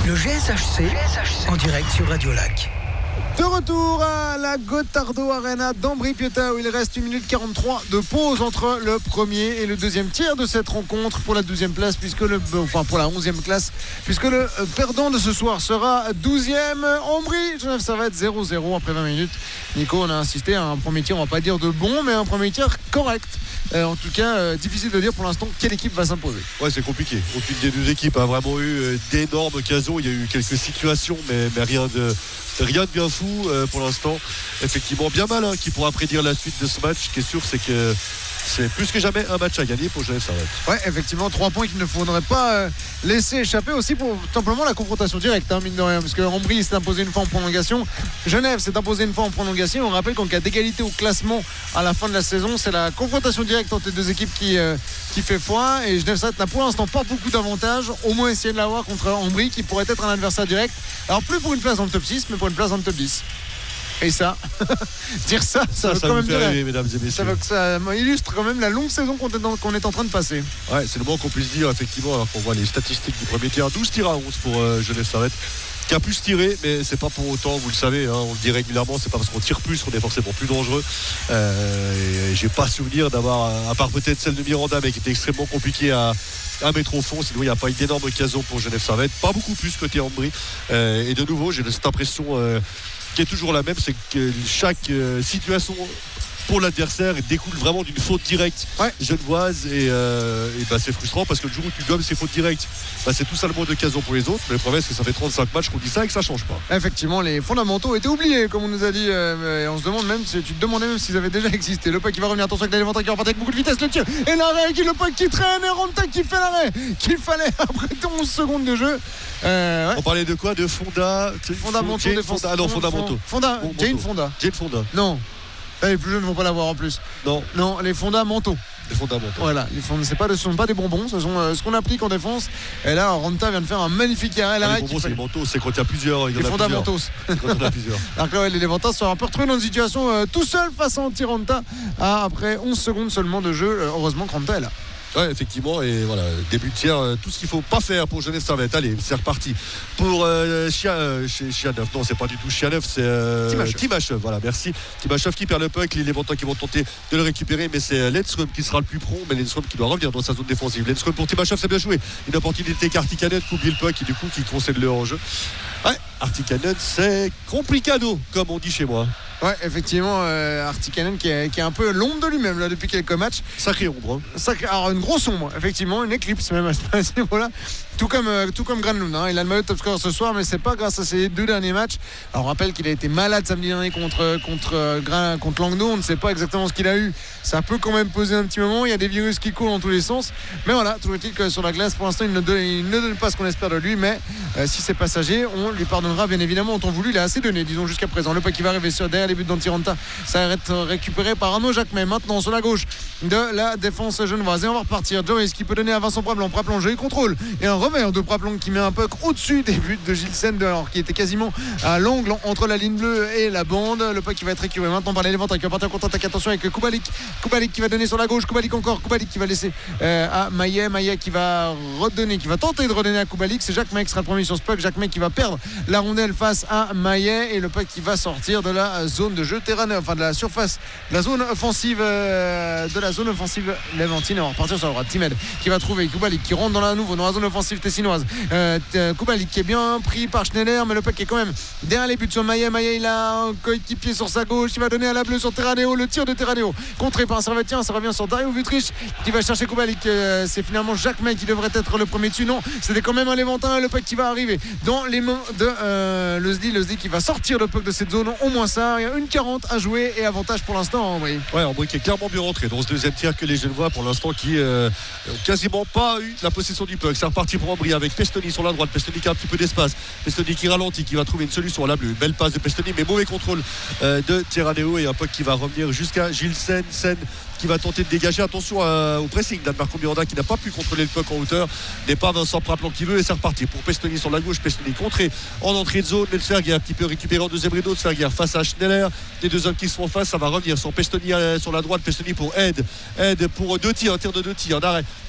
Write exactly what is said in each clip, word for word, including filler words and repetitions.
Le G S H C en direct sur Radio Lac. De retour à la Gottardo Arena d'Ambri-Piotta où il reste une minute quarante-trois de pause entre le premier et le deuxième tiers de cette rencontre pour la douzième place, puisque le, enfin pour la onzième classe, puisque le perdant de ce soir sera douzième. Ambri, Genève Servette zéro zéro après vingt minutes. Nico, on a insisté à un premier tir, on va pas dire de bon, mais un premier tir correct. Euh, en tout cas, euh, difficile de dire pour l'instant quelle équipe va s'imposer. Ouais, c'est compliqué. Aucune des deux équipes a vraiment eu euh, d'énormes occasions. Il y a eu quelques situations, mais, mais rien de rien de bien fou euh, pour l'instant. Effectivement, bien mal hein, qui pourra prédire la suite de ce match. Ce qui est sûr, c'est que c'est plus que jamais un match à gagner pour Genève Servette. Ouais, effectivement, trois points qu'il ne faudrait pas euh, laisser échapper aussi pour simplement la confrontation directe, hein, mine de rien, parce que Ambry s'est imposé une fois en prolongation, Genève s'est imposé une fois en prolongation. On rappelle qu'en cas d'égalité au classement à la fin de la saison, c'est la confrontation directe entre les deux équipes qui, euh, qui fait foi, et Genève Servette n'a pour l'instant pas beaucoup d'avantages, au moins essayer de l'avoir contre Ambry qui pourrait être un adversaire direct. Alors plus pour une place dans le top six, mais pour une place dans le top dix. Et ça, dire ça, ça, ça, veut ça quand même fait dire, rêver, mesdames et messieurs. Ça, veut, ça illustre quand même la longue saison qu'on est, en, qu'on est en train de passer. Ouais, c'est le moins qu'on puisse dire, effectivement, alors qu'on voit les statistiques du premier tiers. douze tirs à onze pour euh, Genève Servette, qui a plus tiré, mais c'est pas pour autant, vous le savez, hein, on le dit régulièrement, c'est pas parce qu'on tire plus qu'on est forcément plus dangereux. Euh, et j'ai pas souvenir d'avoir, à part peut-être celle de Miranda, mais qui était extrêmement compliquée à. à mettre au fond, sinon il n'y a pas eu d'énorme occasion pour Genève Servette, pas beaucoup plus côté Ambry. Euh, et de nouveau, j'ai cette impression euh, qui est toujours la même, c'est que chaque euh, situation pour l'adversaire découle vraiment d'une faute directe ouais. genevoise et, euh, et bah, c'est frustrant parce que le jour où tu gommes ces fautes directes, bah, c'est tout simplement d'occasion pour les autres, mais le problème c'est que ça fait trente-cinq matchs qu'on dit ça et que ça change pas. Effectivement, les fondamentaux étaient oubliés comme on nous a dit, euh, et on se demande même si tu te demandais même s'ils avaient déjà existé. Le puck qui va revenir, attention avec l'élémentaire qui va repartir avec beaucoup de vitesse, le tir et l'arrêt, qui le puck qui traîne et Ranta qui fait l'arrêt qu'il fallait après onze secondes de jeu. Euh, ouais. On parlait de quoi? De Fonda, fondamentaux, Jane Fonda. Ah non, fondamentaux. Fonda, bon, Jane Fonda. Jane Fonda. Non. Les plus jeunes ne vont pas l'avoir en plus. Non. Non, les fondamentaux. Les fondamentaux. Voilà, les fonds, c'est pas, ce ne sont pas des bonbons, ce sont euh, ce qu'on applique en défense. Et là, Ranta vient de faire un magnifique arrêt. Ah, les bonbons, c'est les manteaux, c'est quand il y a plusieurs. Il y les fondamentaux. Quand on a plusieurs. Alors que là, les Levantins sont un peu retrouvés dans une situation euh, tout seul face à Antiranta ah, après onze secondes seulement de jeu. Euh, heureusement que Ranta est là. Ouais, effectivement, et voilà, début de tiers, euh, tout ce qu'il faut pas faire pour Genève Servette. Allez, c'est reparti pour euh, Chia, euh, Chianeuf. Non, c'est pas du tout Chianeuf, c'est euh, Timachev. Timachev. Voilà, merci. Timachev qui perd le puck, les Levantins qui vont tenter de le récupérer, mais c'est Lindström qui sera le plus prompt, mais Lindström qui doit revenir dans sa zone défensive. Lindström pour Timachev, c'est bien joué. Une opportunité qu'Artikanen coupe le puck et du coup qui concède le hors-jeu. Ouais, Artikanen, c'est complicado, comme on dit chez moi. Ouais, effectivement, euh, Artikanen qui est, qui est un peu l'ombre de lui-même là depuis quelques matchs. Sacré ombre. Hein. Sacré, alors une grosse ombre, effectivement, une éclipse même à ce niveau-là. Tout comme, euh, tout comme Granlund, hein. Il a le maillot de top score ce soir, mais c'est pas grâce à ses deux derniers matchs. Alors on rappelle qu'il a été malade samedi dernier contre, contre, euh, contre Langnau. On ne sait pas exactement ce qu'il a eu. Ça peut quand même poser un petit moment. Il y a des virus qui courent dans tous les sens. Mais voilà, toujours est-il que sur la glace, pour l'instant, il ne donne, il ne donne pas ce qu'on espère de lui. Mais euh, si c'est passager, on lui pardonnera bien évidemment en temps voulu. Il a assez donné, disons, jusqu'à présent. Le pas qui va arriver sur, derrière les buts d'Antiranta. Ça va être récupéré par Arnaud Jacquemet. Maintenant, sur la gauche de la défense genevoise. Et on va repartir. Joris qui peut donner à Vincent Praplon. Praplon, joli contrôle. Et un revers de Praplon qui met un puck au-dessus des buts de Gilles Sen, alors qui était quasiment à l'angle entre la ligne bleue et la bande. Le puck qui va être récupéré maintenant par l'élémentaire qui va partir en contre-attaque. Attention avec Kubalik. Kubalik qui va donner sur la gauche. Kubalik encore. Kubalik qui va laisser euh, à Maillet. Maillet qui va redonner, qui va tenter de redonner à Kubalik. C'est Jacquemet qui sera le premier sur ce puck. Jacquemet qui va perdre la rondelle face à Maillet et le puck qui va sortir de la zone de jeu terrain, enfin de la surface, de la zone offensive, euh, de la zone offensive Levantine. On va repartir sur la droite. Timed qui va trouver Kubalik qui rentre dans la nouveau dans la zone offensive tessinoise. Euh, Kubalik qui est bien pris par Schneider, mais le puck est quand même derrière les buts sur Maillet. Maillet il a un coéquipier sur sa gauche, il va donner à la bleue sur Terraneo, le tir de Terraneo contré par un Servetien, ça revient sur Dario Vutric qui va chercher Kubalik. Euh, c'est finalement Jacquemet qui devrait être le premier dessus. Non, c'était quand même un Léventin. Le puck qui va arriver dans les mains de euh, le Sdi, le Sdi qui va sortir le puck de cette zone. Au moins ça, il y a une quarante à jouer et avantage pour l'instant. Oui. Ouais, Ambry qui est clairement mieux rentré dans ce deuxième tiers que les Genevois pour l'instant qui euh, quasiment pas eu la possession du puck. C'est reparti pour Ambry avec Pestoni sur la droite. Pestoni qui a un petit peu d'espace. Pestoni qui ralentit, qui va trouver une solution à la bleue. Une belle passe de Pestoni, mais mauvais contrôle euh, de Terraneo et un puck qui va revenir jusqu'à Gilles Sen. Sen qui va tenter de dégager. Attention à, au pressing d'Marco Miranda qui n'a pas pu contrôler le puck en hauteur. N'est pas Vincent Praplon qui veut et c'est reparti pour Pestoni sur la gauche. Pestoni contré en entrée de zone. Lensberg un petit peu récupéré en deuxième rideau. Sverger face à Schneller. Les deux hommes qui sont en face, ça va revenir sur Pestoni sur la droite. Pestoni pour aide. Aide pour deux tirs, un tir de deux tirs. D'arrêt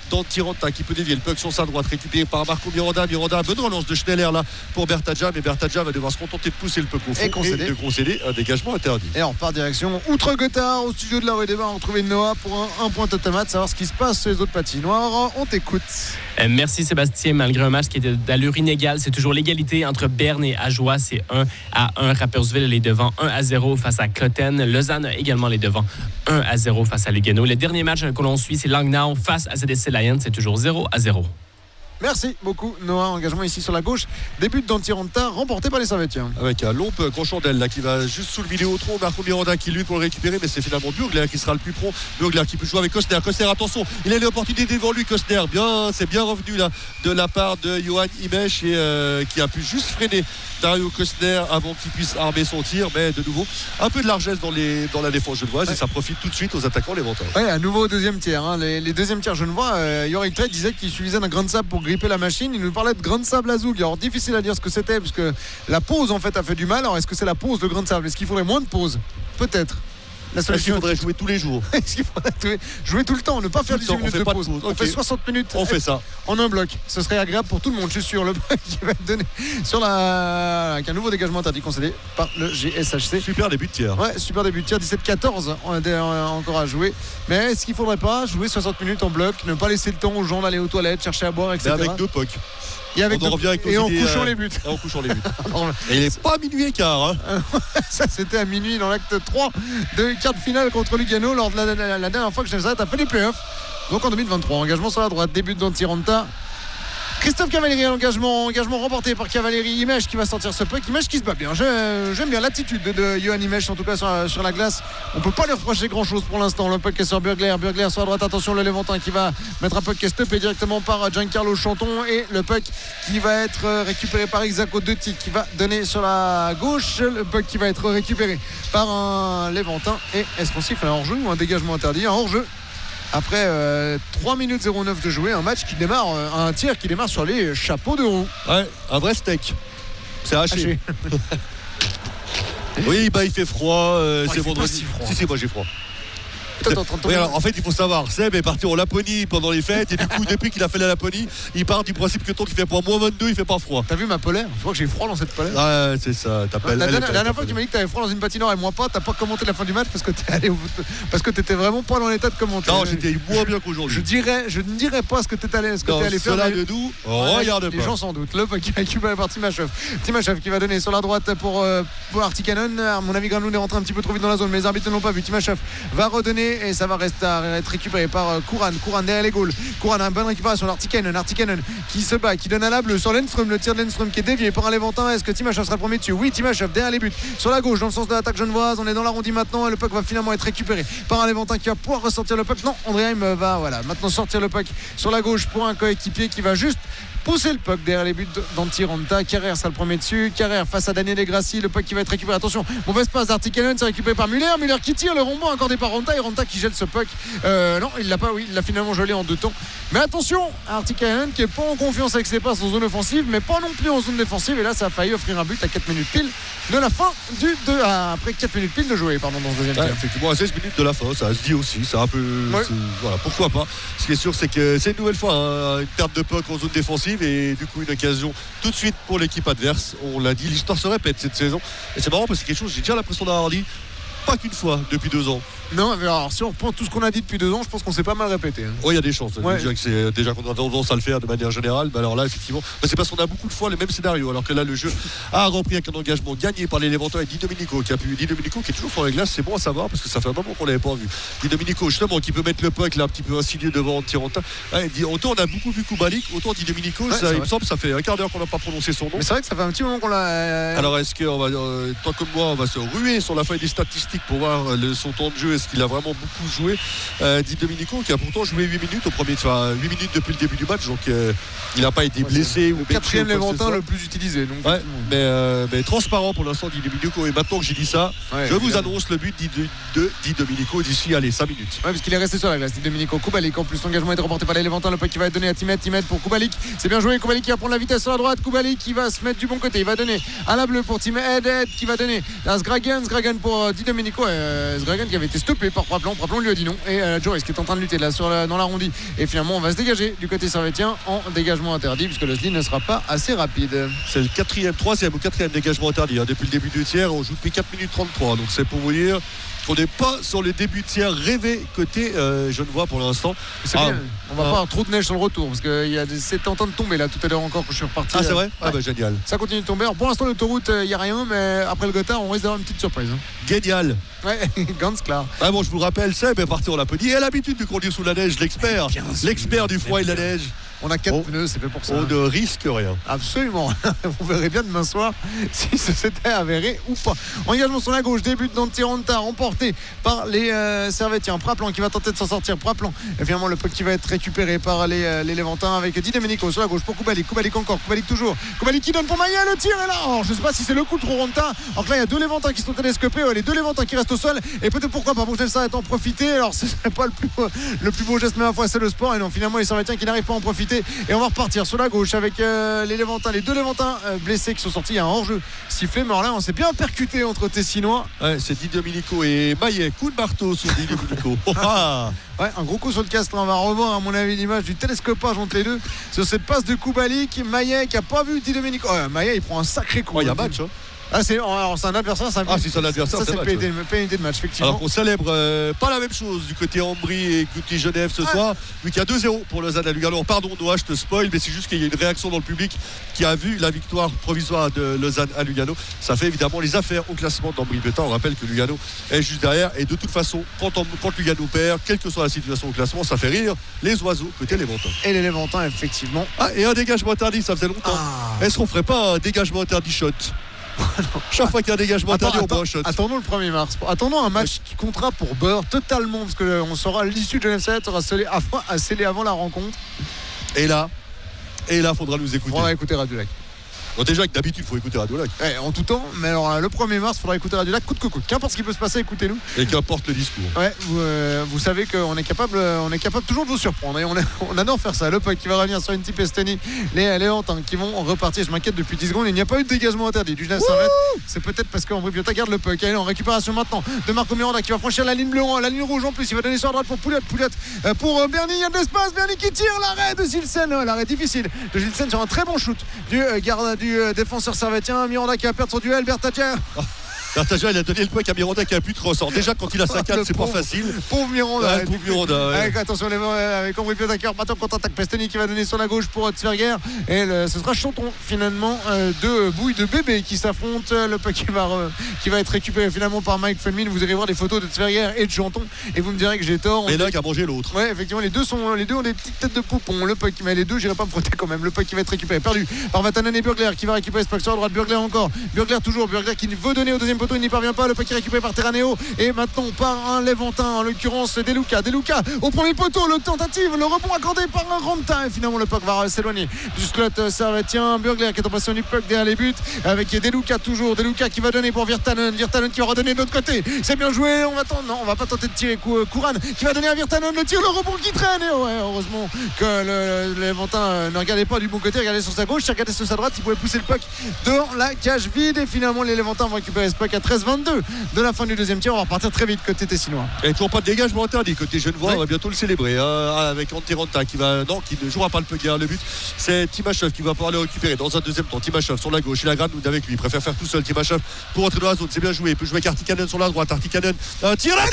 d'Antiranta qui peut dévier le puck sur sa droite, récupéré par Marco Miranda. Miranda, bonne relance de Schneller là pour Bertadja, mais Bertadja va devoir se contenter de pousser le puck au fond et concéder, et de concéder un dégagement interdit. Et on repart direction Outre-Gothard au studio de la Rue des Bains. On retrouve Noah pour un, un point total, savoir ce qui se passe sur les autres patinoires. On t'écoute. Merci Sébastien. Malgré un match qui était d'allure inégale, c'est toujours l'égalité entre Berne et Ajoie. C'est un à un. Rapperswil les devant un à zéro face à Cloten. Lausanne également les devant un à zéro face à Lugano. Le dernier match que l'on suit, c'est Langnau face à Z S C Lions. C'est toujours zéro à zéro. Merci beaucoup Noah. Engagement ici sur la gauche. Début d'Antiranta remporté par les Servetiens. Avec un long puck en chandelle là qui va juste sous le Vidéotron. Marco Miranda qui lui pour le récupérer, mais c'est finalement Burgler qui sera le plus prompt. Burgler qui peut jouer avec Costner. Costner, attention, il a l'opportunité devant lui. Costner, bien, c'est bien revenu là de la part de Johan Imesh et euh, qui a pu juste freiner Dario Costner avant qu'il puisse armer son tir, mais de nouveau un peu de largesse dans, les, dans la défense genevoise ouais. Et ça profite tout de suite aux attaquants léventins. Oui, à nouveau au deuxième tiers. Hein. Les, les deuxièmes tiers genevois, euh, Yorick Trey disait qu'il suffisait d'un grain de sable pour gripper la machine. Il nous parlait de grain de sable à Zoug. Alors difficile à dire ce que c'était parce que la pause en fait a fait du mal. Alors est-ce que c'est la pause de grain de sable? Est-ce qu'il faudrait moins de pause? Peut-être. La solution, est-ce qu'il faudrait jouer tous les jours? Est-ce qu'il faudrait jouer tout le temps, ne pas faire dix-huit minutes de pause, de pause. On okay. fait soixante minutes. On fait ça en un bloc. Ce serait agréable pour tout le monde, je suis sûr. Le bloc qui va être donné sur la avec un nouveau dégagement interdit concédé par le G S H C. Super début de tir. Ouais, super début de tir. dix-sept quatorze encore à jouer. Mais est-ce qu'il faudrait pas jouer soixante minutes en bloc, ne pas laisser le temps aux gens d'aller aux toilettes, chercher à boire, et cetera. Mais avec deux pucks. Et, avec on de... revient avec et en idées, couchant euh... les buts. Et en couchant les buts. Et il n'est pas minuit et quart. Hein. Ça, c'était à minuit dans l'acte trois de quart de finale contre Lugano lors de la, la, la dernière fois que Genève a fait les playoffs. Donc en deux mille vingt-trois, engagement sur la droite, début d'Antiranta. Christophe Cavalieri à l'engagement, engagement remporté par Cavalieri. Imesh qui va sortir ce puck. Imesh qui se bat bien. J'aime bien l'attitude de, de Johan Imesh, en tout cas sur, sur la glace. On peut pas lui reprocher grand chose pour l'instant. Le puck est sur Burgler. Burgler sur la droite. Attention, le Léventin qui va mettre un puck qui est stoppé directement par Giancarlo Chanton. Et le puck qui va être récupéré par Isako Detti qui va donner sur la gauche. Le puck qui va être récupéré par un Léventin. Et est-ce qu'on siffle un hors-jeu ou un dégagement interdit? Un hors-jeu. Après euh, trois minutes zéro neuf de jouer, un match qui démarre, euh, un tir qui démarre sur les chapeaux de roue. Ouais, un vrai steak. C'est haché. haché. Oui, bah il fait froid, euh, oh, c'est vendredi. Si, froid. si, si, moi j'ai froid. Oui, alors, en fait, il faut savoir, Seb est parti en Laponie pendant les fêtes et du coup, depuis qu'il a fait la Laponie, il part du principe que tant qu'il fait pour moins vingt-deux, il fait pas froid. T'as vu ma polaire? Je crois que j'ai froid dans cette polaire. Ouais, c'est ça. La, la, la dernière fois que tu m'as dit que t'avais froid dans une patinoire et moi pas, t'as pas commenté la fin du match parce que t'es allé au... parce que t'étais vraiment pas dans l'état de commenter. Non, j'étais moins bien qu'aujourd'hui. Je dirais, je ne dirais pas ce que t'es allé, ce que non, t'es allé faire. Cela de nous, oh, regarde les pas. gens sans doute. Le qui récupère par Timashov. Timashov qui va donner sur la droite pour, euh, pour Artikanen. À mon avis, Granlund est rentré un petit peu trop vite dans la zone, mais les arbitres ne l'ont pas vu. Timashov va redonner et ça va rester à être récupéré par Kouran. Kouran derrière les goals. Kouran a une bonne récupération. Artikanen. Artikanen qui se bat, qui donne à la bleue sur Lenström. Le tir de Lenström qui est dévié par un Léventin. Est-ce que Timashov sera le premier dessus? Oui, Timashov derrière les buts. Sur la gauche, dans le sens de l'attaque genevoise. On est dans l'arrondi maintenant et le puck va finalement être récupéré par un Léventin qui va pouvoir ressortir le puck. Non, Andréheim va voilà, maintenant sortir le puck sur la gauche pour un coéquipier qui va juste pousser le puck derrière les buts d'Antiranta. Carrère sera le premier dessus. Carrère face à Daniel Egrassi. Le puck qui va être récupéré. Attention, mauvais passe d'Artikanen. C'est récupéré par Muller. Muller qui tire le rondement accordé par Ranta. Et Ranta qui gèle ce puck. Euh, non, il l'a pas. Oui, il l'a finalement gelé en deux temps. Mais attention, Artikanen qui est pas en confiance avec ses passes en zone offensive, mais pas non plus en zone défensive. Et là, ça a failli offrir un but à quatre minutes pile de la fin du deux. Ah, après quatre minutes pile de jouer, pardon, dans ce deuxième ouais, tir. Effectivement, à seize minutes de la fin, ça se dit aussi. C'est un peu. Ouais. Voilà, pourquoi pas. Ce qui est sûr, c'est que c'est une nouvelle fois hein, une perte de puck en zone défensive et du coup une occasion tout de suite pour l'équipe adverse. On l'a dit, l'histoire se répète cette saison. Et c'est marrant parce que c'est quelque chose, j'ai déjà l'impression d'avoir dit pas qu'une fois depuis deux ans. Non, mais alors si on reprend tout ce qu'on a dit depuis deux ans, je pense qu'on s'est pas mal répété. Hein. Oui, il y a des chances. Ouais. Déjà, que c'est, déjà qu'on a tendance à le faire de manière générale. Mais alors là, effectivement, bah c'est parce qu'on a beaucoup de fois les mêmes scénarios. Alors que là, le jeu a repris avec un engagement gagné par les Léventins et Di Domenico qui a pu. Di Domenico qui est toujours sur les glaces, c'est bon à savoir parce que ça fait un moment qu'on l'avait pas vu. Di Domenico, justement, qui peut mettre le puck là un petit peu insidieux devant Antiranta. Ouais, autant on a beaucoup vu Kubalik, autant Di Domenico, ouais, ça, il me semble, ça fait un quart d'heure qu'on n'a pas prononcé son nom. Mais c'est vrai que ça fait un petit moment qu'on l'a. Alors est-ce que on va, euh, toi comme moi, on va se ruer sur la feuille des statistiques pour voir le, son temps de jeu, est-ce qu'il a vraiment beaucoup joué euh, Di Domenico qui a pourtant joué huit minutes au premier, enfin huit minutes depuis le début du match, donc euh, il n'a pas été ouais, blessé ou le quatrième Léventin le plus utilisé. Donc ouais, mais, euh, mais transparent pour l'instant Di Domenico. Et maintenant que j'ai dit ça, ouais, je vous annonce le but de, de Di Domenico d'ici allez cinq minutes. Ouais, parce qu'il est resté sur la glace. Di Domenico, Kubalik en plus l'engagement est remporté par les Léventins. Le puck qui va être donné à Timet, Timet pour Kubalik. C'est bien joué. Kubalik qui va prendre la vitesse sur la droite. Kubalik qui va se mettre du bon côté. Il va donner à la bleue pour Timet, Ed, Ed qui va donner à Sgragan, Sgragan pour Di Domenico. Domenico euh, Sgragan qui avait été stoppé par Praplan. Praplan lui a dit non. Et euh, Joris qui est en train de lutter là sur la, dans l'arrondi. Et finalement, on va se dégager du côté servétien en dégagement interdit puisque le Sli ne sera pas assez rapide. C'est le quatrième, troisième ou quatrième dégagement interdit hein, depuis le début du tiers. On joue depuis quatre minutes trente-trois. Donc c'est pour vous dire qu'on n'est pas sur les débuts de tiers rêvés côté euh, Genevois pour l'instant. C'est ah, bien. On va ah. pas avoir trop de neige sur le retour parce que y a des... c'est en train de tomber là tout à l'heure encore quand je suis reparti. Ah c'est vrai ouais. Ah bah génial. Ça continue de tomber. Alors, pour l'instant l'autoroute il euh, n'y a rien mais après le Gothard on risque d'avoir une petite surprise. Hein. Génial. Ouais, ganz klar. Ah bon, je vous le rappelle, Seb est parti, on l'a peu dit. Il a l'habitude de conduire sous la neige, l'expert. L'expert du froid et de la neige. On a quatre on, pneus, c'est fait pour ça. On ne risque rien. Absolument. Vous verrez bien demain soir si ça s'était avéré ou pas. Engagement sur la gauche, débute dans Tiranta, remporté par les euh, Servétiens. Praplan qui va tenter de s'en sortir. Praplan, et finalement le puck qui va être récupéré par les, euh, les Léventins avec Di Domenico sur la gauche pour Kubalik. Kubalik encore, Kubalik toujours. Kubalik qui donne pour Maillet, le tir est là. Alors, je ne sais pas si c'est le coup de Ronta. Alors que là, il y a deux Léventins qui sont télescopés. Ouais, les deux Léventins qui restent au sol. Et peut-être pourquoi pas Bouchnef ça en profiter. Alors, ce serait pas le plus, le plus beau geste, mais à la fois c'est le sport. Et non, finalement, les Servétiens qui n'arrivent pas à en profiter. Et on va repartir sur la gauche avec euh, les Léventins, les deux Léventins euh, blessés qui sont sortis. Il y a un hors-jeu sifflé, mais alors là on s'est bien percuté entre Tessinois. Ouais, c'est Di Domenico et Maillet. Coup de marteau sur Di Domenico. Oh, ah. Ouais, un gros coup sur le casque. On va revoir à mon avis l'image du télescopage entre les deux sur cette passe de Kubalik. Maillet qui a pas vu Di Domenico. Ouais, Maillet il prend un sacré coup. Il oh, y a match. Hein. Ah c'est, alors, c'est un adversaire ça, ah si c'est un adversaire ça, c'est, c'est match, pénalité, ouais. pénalité de match effectivement. Alors qu'on célèbre euh, pas la même chose du côté Ambry et côté Genève ce ah. soir vu qu'il y a deux zéro pour Lausanne à Lugano. Pardon Noah je te spoil mais c'est juste qu'il y a une réaction dans le public qui a vu la victoire provisoire de Lausanne à Lugano. Ça fait évidemment les affaires au classement d'Ambry-Plétain. On rappelle que Lugano est juste derrière et de toute façon quand, on, quand Lugano perd quelle que soit la situation au classement ça fait rire les oiseaux côté Léventin. Et les Léventins effectivement. Ah et un dégagement interdit ça faisait longtemps. Ah. Est-ce qu'on ferait pas un dégagement interdit shot? Chaque fois qu'il y a un dégagement interdit, on prend un shot. Attendons le premier mars. Attendons un match qui comptera pour Beurre totalement, parce qu'on saura l'issue de Genève sept sera scellée avant, scellée avant la rencontre. Et là, et là, faudra nous écouter. On va écouter Radio Lac. Bon, déjà que d'habitude il faut écouter Radio Lac ouais, en tout temps mais alors le premier mars il faudra écouter Radio Lac coûte que coûte qu'importe ce qui peut se passer écoutez-nous et qu'importe le discours ouais, vous, euh, vous savez qu'on est capable on est capable toujours de vous surprendre et on, est, on adore faire ça le puck qui va revenir sur une type Esteni les Léventins qui vont repartir je m'inquiète depuis dix secondes il n'y a pas eu de dégagement interdit du Genève Servette c'est peut-être parce qu'Ambry-Plétain garde le puck allez en récupération maintenant de Marco Miranda qui va franchir la ligne bleue la ligne rouge en plus il va donner sur la droite pour Pouliot Pouliot euh, pour euh, Bernie il y a de l'espace Bernie qui tire l'arrêt de Gilsen euh, l'arrêt difficile de Gilsen sur un très bon shoot du euh, garde du euh, défenseur Servetien, Miranda qui va perdre son duel, Bertadja. Bertadja il a donné le puck à Miranda qui a plus de ressort. Déjà quand il a sa canne c'est pas facile. Pauvre Miranda. Ouais, pauvre Miranda. Ouais. Avec, attention les avec Ambry-Plétain qui repart en contre-attaque. Pestoni qui va donner sur la gauche pour Tsverger. Et le, ce sera Chanton finalement euh, de Bouille de Bébé qui s'affronte. Le puck qui va, euh, qui va être récupéré finalement par Mike Felmin. Vous irez voir des photos de Tsverger et de Chanton et vous me direz que j'ai tort. Et là qui a mangé l'autre. Ouais effectivement les deux sont les deux ont des petites têtes de poupon. Le puck mais les deux j'irai pas me frotter quand même. Le puck qui va être récupéré perdu par Vatanen et Burgler qui va récupérer ce puck sur la droite. Burgler encore. Burgler toujours. Burgler qui veut donner au deuxième poteau il n'y parvient pas. Le puck est récupéré par Terraneo et maintenant par un Léventin en l'occurrence Deluca Deluca au premier poteau le tentative le rebond accordé par un Ronta et finalement le puck va s'éloigner du slot servétien Burgler qui est en position du puck derrière les buts avec Deluca toujours Deluca qui va donner pour Virtanen Virtanen qui va redonner de l'autre côté c'est bien joué on va tenter non on va pas tenter de tirer Kouran qui va donner à Virtanen le tir le rebond qui traîne et ouais heureusement que le, le Léventin ne regardait pas du bon côté regardait sur sa gauche il regardait sur sa droite il pouvait pousser le puck dans la cage vide et finalement les Léventins vont récupérer ce puck à treize vingt-deux de la fin du deuxième tiers on va repartir très vite côté Tessinois et toujours pas de dégagement interdit côté Genevois ouais. On va bientôt le célébrer hein, avec Antiranta qui va non qui ne jouera pas le puck le but c'est Timashov qui va pouvoir le récupérer dans un deuxième temps Timashov sur la gauche il a Granoud avec lui il préfère faire tout seul Timashov pour entrer dans la zone c'est bien joué il peut jouer avec Artikanen sur la droite Artikanen un tir à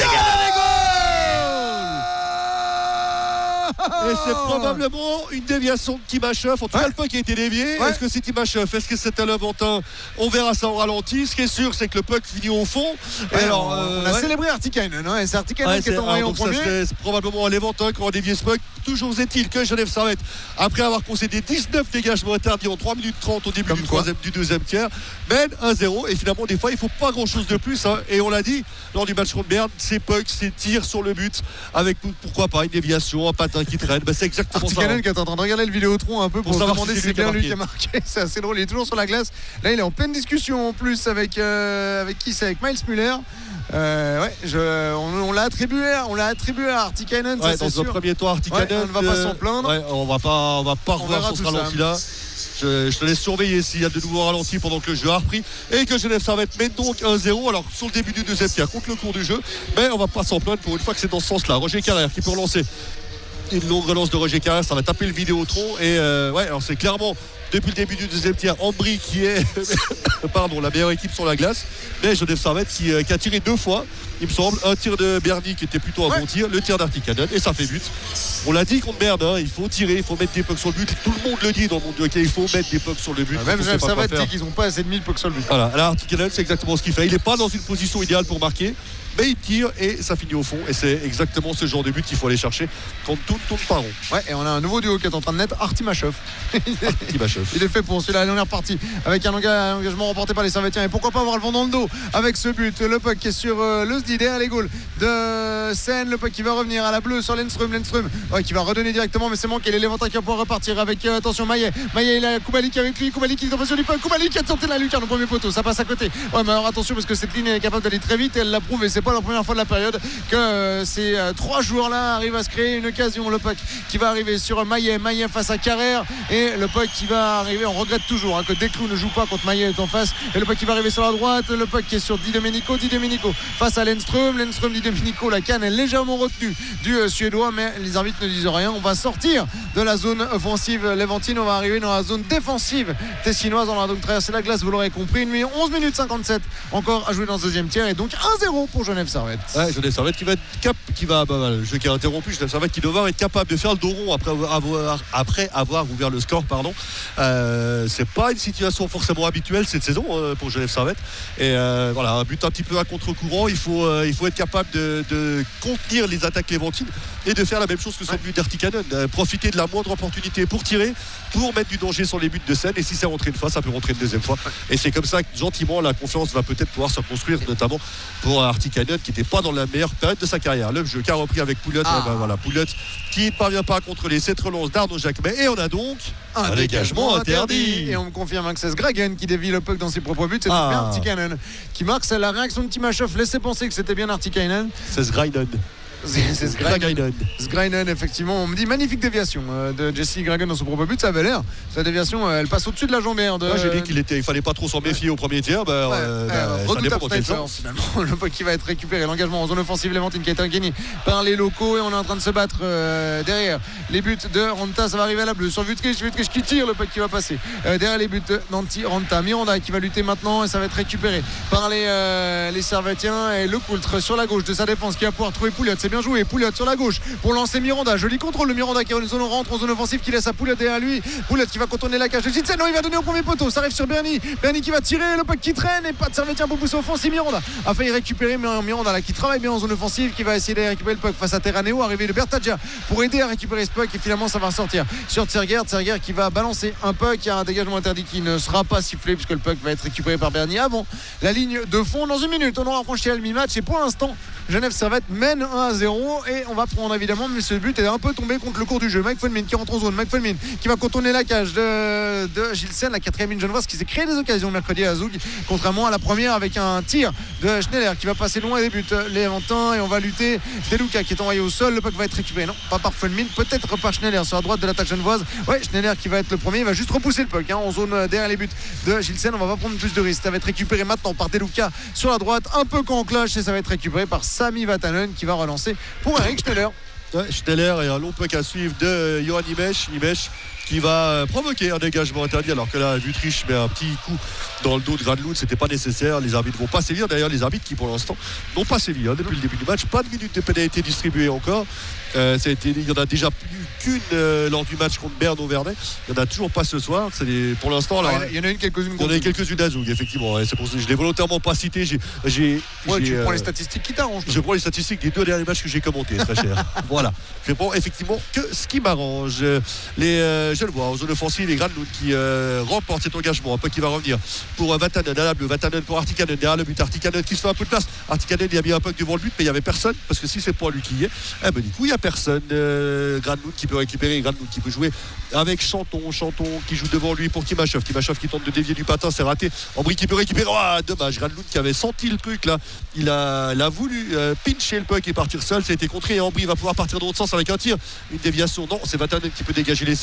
et c'est probablement une déviation de Timashov. En tout cas, ouais. Le puck a été dévié. Ouais. Est-ce que c'est Timashov? Est-ce que c'est un Léventin? On verra ça en ralenti. Ce qui est sûr, c'est que le puck finit au fond. Ouais, et alors, euh, on a ouais. célébré Artikainen. Hein, et c'est Artikainen ouais, qui est envoyé en premier. C'est probablement un Léventin qui aura dévié ce puck. Toujours est-il que Genève Servette, après avoir concédé dix-neuf dégagements interdits en trois minutes trente au début Comme du, troisième, du deuxième tiers, mène un zéro. Et finalement, des fois, il ne faut pas grand-chose de plus. Hein. Et on l'a dit lors du match contre Berne, ces pucks, ces tirs sur le but, avec pourquoi pas une déviation, un patin qui traîne. Ben, c'est exactement Artikanen ça. Hein. qui est en train de regarder le Vidéotron un peu pour, pour se demander si c'est bien lui qui a marqué. C'est assez drôle. Il est toujours sur la glace. Là, il est en pleine discussion en plus avec, euh, avec qui c'est avec Miles Muller. Euh, ouais, je, on, on l'a attribué, on l'a attribué à Artikainen. Ouais, dans un premier temps, Artikanen. Ouais, on ne va pas s'en plaindre. Ouais, on va pas, on va pas revoir sur ce ralenti là. Je, je te laisse surveiller s'il y a de nouveaux ralentis pendant que le jeu a repris et que Genève Servette mène donc un zéro. Alors sur le début du deuxième tiers contre le cours du jeu, mais on va pas s'en plaindre pour une fois que c'est dans ce sens-là. Roger Carrère qui peut relancer une longue relance de Roger Carrère, ça va taper le Vidéotron et euh, ouais, alors c'est clairement depuis le début du deuxième tiers Ambry qui est pardon, la meilleure équipe sur la glace, mais Genève Servette qui, euh, qui a tiré deux fois, il me semble, un tir de Berny qui était plutôt un ouais. bon tir, le tir d'Artikainen et ça fait but. On l'a dit contre Berne, hein, il faut tirer, il faut mettre des pucks sur le but, tout le monde le dit dans le monde du hockey, il faut mettre des pucks sur le but. Ah, même Genève Servette dit qu'ils n'ont pas assez de mille pucks sur le but. Voilà, alors Artikainen c'est exactement ce qu'il fait, il n'est pas dans une position idéale pour marquer, mais il tire et ça finit au fond et c'est exactement ce genre de but qu'il faut aller chercher quand tout tourne pas rond. Ouais, et on a un nouveau duo qui est en train de naître, Artimachov. Artimachov. Il est fait pour celui-là, on est reparti avec un engagement remporté par les Servettiens et pourquoi pas avoir le vent dans le dos avec ce but. Le puck qui est sur euh, le S D I derrière les goals de Seine, le puck qui va revenir à la bleue sur Lenström, Lenström ouais, qui va redonner directement mais c'est manqué, les Léventins qui va pouvoir repartir avec euh, attention Maillet, Maillet il a Kubalik avec lui, Kubalik qui est en position du puck, Kubalik qui a tenté la lucarne au premier poteau, ça passe à côté. Ouais mais alors attention parce que cette ligne est capable d'aller très vite et elle l'a prouvé, c'est pas la première fois de la période que euh, ces euh, trois joueurs là arrivent à se créer une occasion. Le puck qui va arriver sur Maillet, Maillet face à Carrère et le puck qui va arriver, on regrette toujours hein, que Desclous ne joue pas quand Maillet est en face et le puck qui va arriver sur la droite, le puck qui est sur Di Domenico, Di Domenico face à Lenström, Lenström, Di Domenico, la canne est légèrement retenue du euh, suédois mais les arbitres ne disent rien, on va sortir de la zone offensive léventine, on va arriver dans la zone défensive tessinoise, on va donc traverser la glace, vous l'aurez compris, une onze minutes cinquante-sept encore à jouer dans ce deuxième tiers et donc un zéro pour Genève Servette. Ouais, Genève Servette qui va être cap, qui va, bah, bah, le jeu qui a interrompu, Genève Servette qui devra être capable de faire le dos rond après avoir, après avoir ouvert le score, pardon. Euh, c'est pas une situation forcément habituelle cette saison euh, pour Genève Servette et euh, voilà, un but un petit peu à contre-courant, il faut, euh, il faut être capable de, de contenir les attaques léventines et de faire la même chose que sur le but d'Artikainen, euh, profiter de la moindre opportunité pour tirer, pour mettre du danger sur les buts de Seine et si c'est rentré une fois, ça peut rentrer une deuxième fois et c'est comme ça que gentiment la confiance va peut-être pouvoir se construire, notamment pour Artikainen qui n'était pas dans la meilleure période de sa carrière. Le jeu qui a repris avec Pouliot, ah. ben voilà, Pouliot qui ne parvient pas contre les sept relances d'Arnaud Jacquemet et on a donc un, un dégagement interdit. interdit et on me confirme que c'est Sgragen qui dévie le puck dans ses propres buts, c'est ah. bien Artikainen qui marque, c'est la réaction de Timashov laissait penser que c'était bien Artikainen, c'est Sgrainen. C'est Sgrainen. Sgrainen, effectivement. On me dit magnifique déviation euh, de Jesse Sgrainen dans son propre but. Ça avait l'air. Sa déviation, euh, elle passe au-dessus de la jambière. De... Ouais, j'ai dit qu'il était, il fallait pas trop s'en méfier ouais. au premier tiers. Bah, ouais. euh, euh, bah, redoutable sniper, finalement. Le puck qui va être récupéré. L'engagement en zone offensive léventine qui a été gagné par les locaux et on est en train de se battre euh, derrière les buts de Ranta. Ça va arriver à la bleue sur Vutric. Vutric qui tire, le puck qui va passer euh, derrière les buts d'Anti Ranta. Miranda qui va lutter maintenant et ça va être récupéré par les, euh, les Servettiens et le Coultre sur la gauche de sa défense qui va pouvoir trouver Pouliot. C'est bien joué. Pouliot sur la gauche pour lancer Miranda, joli contrôle de Miranda qui est en zone rentre en zone offensive qui laisse à Pouliot derrière lui, Pouliot qui va contourner la cage de Gitsen, non il va donner au premier poteau, ça arrive sur Berny, Berny qui va tirer, le puck qui traîne et pas de Servetien pour pousser offensive, Miranda a failli récupérer mais Miranda là qui travaille bien en zone offensive qui va essayer de récupérer le puck face à Terraneo, arrivé de Bertaggia pour aider à récupérer ce puck et finalement ça va sortir sur Tserguer, Tserguer qui va balancer un puck, il y a un dégagement interdit qui ne sera pas sifflé puisque le puck va être récupéré par Berny avant la ligne de fond. Dans une minute on aura franchi le mi-match et pour l'instant Genève Servette mène un à zéro et on va prendre évidemment, mais ce but est un peu tombé contre le cours du jeu. Mike Fulmin qui rentre en zone, Mike Fulmin qui va contourner la cage de, de Gilsen, la quatrième ligne genevoise qui s'est créé des occasions mercredi à Zoug, contrairement à la première avec un tir de Schneider qui va passer loin et débute les Léventins et on va lutter. Deluca qui est envoyé au sol, le puck va être récupéré, non pas par Fulmin, peut-être par Schneider sur la droite de l'attaque genevoise. Ouais, Schneider qui va être le premier, il va juste repousser le puck hein, en zone derrière les buts de Gilsen. On va pas prendre plus de risques, ça va être récupéré maintenant par Deluca sur la droite, un peu qu'en cloche et ça va être récupéré par Sami Vatanen qui va relancer pour Eric Schneider. Ouais, Schneider et un long puck à suivre de Johan Imesh, Imesh qui va provoquer un dégagement interdit alors que là Vutric met un petit coup dans le dos de Granlund, c'était pas nécessaire, les arbitres vont pas sévir, d'ailleurs les arbitres qui pour l'instant n'ont pas sévi hein, depuis le début du match, pas de minutes de pénalité distribuée encore. Euh, ça a été, il y en a déjà plus qu'une euh, lors du match contre Berne au Vernet, il n'y en a toujours pas ce soir, c'est des, pour l'instant alors, ouais, il y en a une quelques-unes il y en a quelques-unes à Zoug effectivement, c'est pour ça que je l'ai volontairement pas cité, j'ai, j'ai, ouais, j'ai, tu euh, prends les statistiques qui t'arrangent, je prends les statistiques des deux derniers matchs que j'ai commentés très cher. Voilà, je prends effectivement que ce qui m'arrange. Les euh, je le vois en zone offensive, les Granlund qui euh, remportent cet engagement, un peu qui va revenir pour euh, Vatanen à la bleue, Vatanen pour Artikainen derrière le but, Artikainen qui se fait un peu de place, Artikainen il a mis un peu devant le but mais il n'y avait personne parce que si c'est pas lui qui y est, eh ben du coup il n'y a personne. euh, Granlund qui peut récupérer, Granlund qui peut jouer avec Chanton, Chanton qui joue devant lui pour Timashov, Timashov qui tente de dévier du patin, c'est raté, Ambry qui peut récupérer, oh, dommage, Granlund qui avait senti le truc là, il a, il a voulu euh, pincher le puck et partir seul, ça a été contré et Ambry va pouvoir partir dans l'autre sens avec un tir, une déviation, non c'est Vatanen qui peut dégager les serres, Artikainen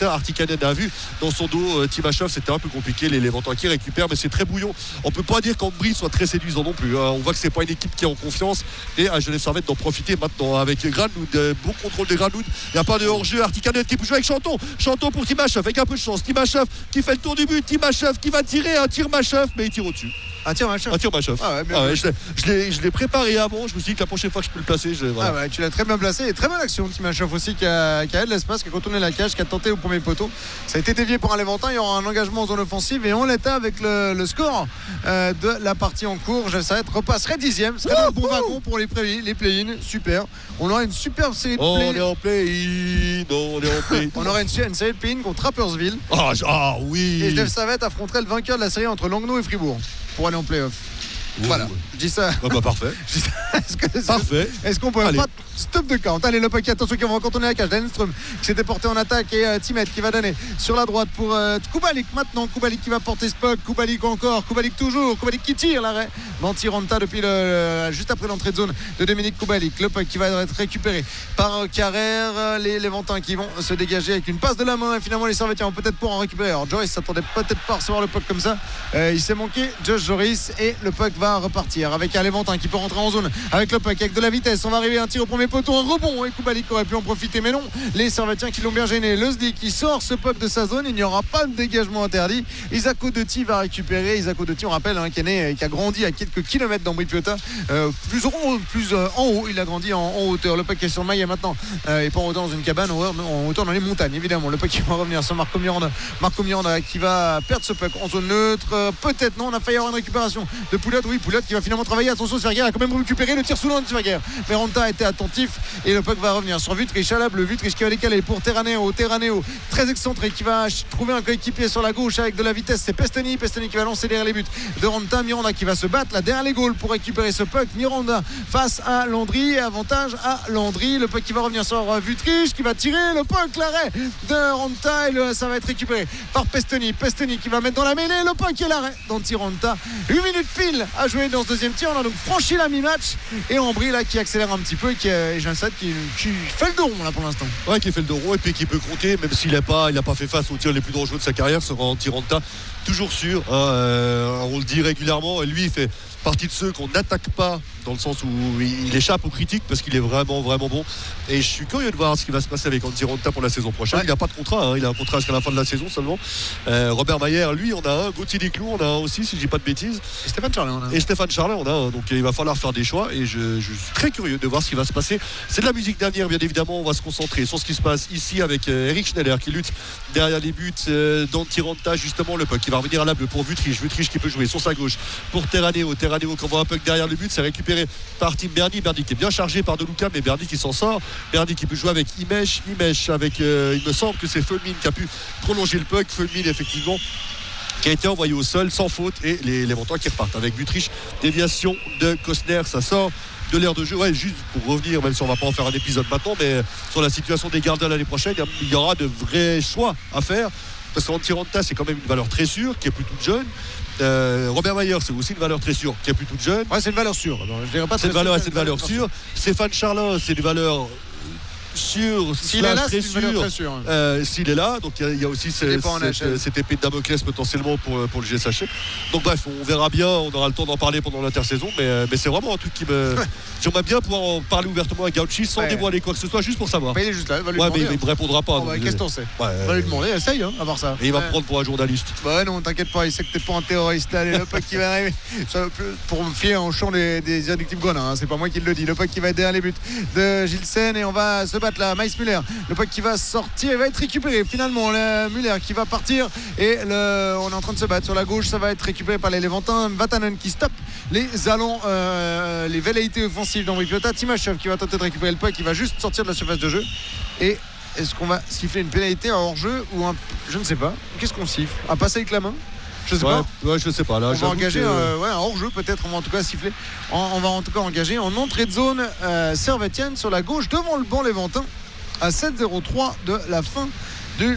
Artikanen a vu dans son dos euh, Timashov, c'était un peu compliqué. Les Levantins qui récupèrent, mais c'est très bouillon. On peut pas dire qu'Ambry soit très séduisant non plus. Hein. On voit que c'est pas une équipe qui est en confiance et à Genève Servette d'en profiter maintenant avec Granlund. Euh, bon contrôle de Granlund. Il n'y a pas de hors-jeu. Artikanen qui peut jouer avec Chanton. Chanton pour Timashov avec un peu de chance. Timashov qui fait le tour du but. Timashov qui va tirer un tir Machov, mais il tire au-dessus. Un tir Machov. Un tir Machov. Ah ouais, bien ah ouais, bien. je, l'ai, je, l'ai, je l'ai préparé avant. Je me suis dit que la prochaine fois que je peux le placer, je, voilà. Ah ouais, tu l'as très bien placé et très bonne action. Timashov aussi qui a, qui a de l'espace, qui a contourné la cage, qui a tenté au premier poteau. Ça a été dévié pour un Léventin. Il y aura un engagement en zone offensive et on l'était avec le, le score euh, de la partie en cours. Je sais, repasserait dixième. Ce serait un bon wagon pour les, play- les play-in. Super. On aura une superbe série de On play-in. est en play-in, on est en play-in. On aurait une, une série de play-in contre Rapperswil. Ah, ah oui. Et Genève Servette affronterait le vainqueur de la série entre Langnau et Fribourg pour aller en play-off. Ouh. Voilà, je dis ça. Ah bah parfait. Je dis ça. Est-ce, que c'est- Parfait. est-ce qu'on peut Allez. pas stop de quarante? Allez, le paquet, attention qui va contourner la cage. Denström qui s'était porté en attaque et euh, Timet qui va donner sur la droite pour euh, Kubalik maintenant. Kubalik qui va porter ce puck. Kubalik encore. Kubalik toujours. Kubalik qui tire l'arrêt. Mantiranta depuis le, le- juste après l'entrée de zone de Dominique Kubalik. Le puck qui va être récupéré par euh, Carrère. Les Léventins qui vont se dégager avec une passe de la main. Et finalement, les Servetiens vont peut-être pour en récupérer. Alors, Joris s'attendait peut-être pas à recevoir le puck comme ça. Euh, il s'est manqué Josh Joris et le puck va repartir avec un Léventin qui peut rentrer en zone avec le puck avec de la vitesse. On va arriver à un tir au premier poteau, un rebond et Kubalik aurait pu en profiter, mais non. Les Servetiens qui l'ont bien gêné. Le S D qui sort ce puck de sa zone. Il n'y aura pas de dégagement interdit. Isako Dotti va récupérer. Isako Dotti, on rappelle, hein, qui est né, qui a grandi à quelques kilomètres d'Ambry Piotta, euh, plus, en, plus euh, en haut. Il a grandi en, en hauteur. Le puck est sur le maillet maintenant euh, et pas en hauteur dans une cabane, en, en hauteur dans les montagnes, évidemment. Le puck qui va revenir sur Marco Miranda. Marco Miranda qui va perdre ce puck en zone neutre. Euh, peut-être non. On a failli avoir une récupération de Poulat. Oui, Poulat qui va finalement travailler. Attention, Sverger a quand même récupéré le tir sous l'angle de Sverger. Mais Ranta a été attentif et le puck va revenir sur Vutric à la bleue. Vutric qui va décaler pour Terraneo. Terraneo très excentré qui va trouver un coéquipier sur la gauche avec de la vitesse. C'est Pestoni. Pestoni qui va lancer derrière les buts de Ranta. Miranda qui va se battre là derrière les goals pour récupérer ce puck. Miranda face à Landry. Avantage à Landry. Le puck qui va revenir sur Vutric qui va tirer le puck. L'arrêt de Ranta et le, ça va être récupéré par Pestoni. Pestoni qui va mettre dans la mêlée le puck et l'arrêt d'Antiranta. huit minutes pile à jouer dans ce deuxième tir. On a donc franchi la mi-match et Ambry là qui accélère un petit peu et qui, euh, j'ai un stade qui, qui fait le dos rond là pour l'instant. Ouais, qui fait le dos rond et puis qui peut compter, même s'il n'a pas, il a pas fait face aux tirs les plus dangereux de sa carrière, sera Antiranta toujours sûr. Hein, euh, on le dit régulièrement et lui il fait partie de ceux qu'on n'attaque pas dans le sens où il échappe aux critiques parce qu'il est vraiment vraiment bon et je suis curieux de voir ce qui va se passer avec Antiranta pour la saison prochaine. Ouais. Il n'a pas de contrat, hein, il a un contrat jusqu'à la fin de la saison seulement. euh, Robert Mayer lui on a un, Gauthier Desclous on a un aussi si je dis pas de bêtises et Stéphane Charlet on a un. et Stéphane Charlet on a un. Donc il va falloir faire des choix et je, je suis très curieux de voir ce qui va se passer. C'est de la musique dernière bien évidemment, on va se concentrer sur ce qui se passe ici avec euh, Eric Schneider qui lutte derrière les buts euh, d'Antiranta justement. Le puck qui va revenir à la bleue pour Vutric. Vutric qui peut jouer sur sa gauche pour Terraneo. Terraneo qui envoie un puck derrière le but, c'est récupéré par Tim Berny. Berny qui est bien chargé par De Luca, mais Berny qui s'en sort. Berny qui peut jouer avec Imesh. Imesh avec, euh, il me semble que c'est Fulmin qui a pu prolonger le puck. Fulmin effectivement qui a été envoyé au sol sans faute et les, les montants qui repartent avec Vutric. Déviation de Costner, ça sort de l'aire de jeu. Ouais, juste pour revenir, même si on va pas en faire un épisode maintenant, mais sur la situation des gardiens l'année prochaine, il y aura de vrais choix à faire parce qu'Antiranta c'est quand même une valeur très sûre qui est plutôt jeune. Euh, Robert Mayer c'est aussi une valeur très sûre qui est plutôt jeune. Ouais, c'est une valeur sûre. Alors, je dirais pas c'est une valeur, c'est une valeur sûre. Stéphane Charlin c'est une valeur sûr, s'il est là, très c'est une valeur sûr, très sûre. euh, s'il est là, donc il y, y a aussi ce, cette, cette épée de Damoclès potentiellement pour, pour le G S H. Donc bref, on verra bien, on aura le temps d'en parler pendant l'intersaison, mais, mais c'est vraiment un truc qui me. J'aimerais bien pouvoir en parler ouvertement à Gauchi sans ouais. dévoiler quoi que ce soit, juste pour savoir. Mais il est juste là, il va lui ouais, demander. mais il ne me répondra pas. Oh, bah, qu'est-ce qu'on sait ouais, On va lui demander, essaye, hein, à voir ça. Et il va ouais. me prendre pour un journaliste. Bah ouais, non, t'inquiète pas, il sait que t'es pas un terroriste. Allez, le puck qui va arriver. Pour me fier en champ des, des addictifs Grenins, hein, c'est pas moi qui le dis. Le puck qui va être derrière les buts de Gilsen et on va se battre là. Maïs Muller. Le puck qui va sortir et va être récupéré finalement. Le Muller qui va partir et le, on est en train de se battre sur la gauche. Ça va être récupéré par les Léventins. Vatanen qui stoppe les allants, euh, les velléités offensives d'Ambry Piotta. Timashov qui va tenter de récupérer le puck. Il va juste sortir de la surface de jeu. Et est-ce qu'on va siffler une pénalité en hors-jeu ou un. Je ne sais pas. Qu'est-ce qu'on siffle? Un passer avec la main? Je sais ouais, pas. Ouais, je sais pas. Là, on va engager que... euh, ouais, un hors-jeu peut-être. On va en tout cas siffler. On, on va en tout cas engager en entrée de zone euh, Servetienne sur la gauche devant le banc Léventin à sept zéro trois de la fin du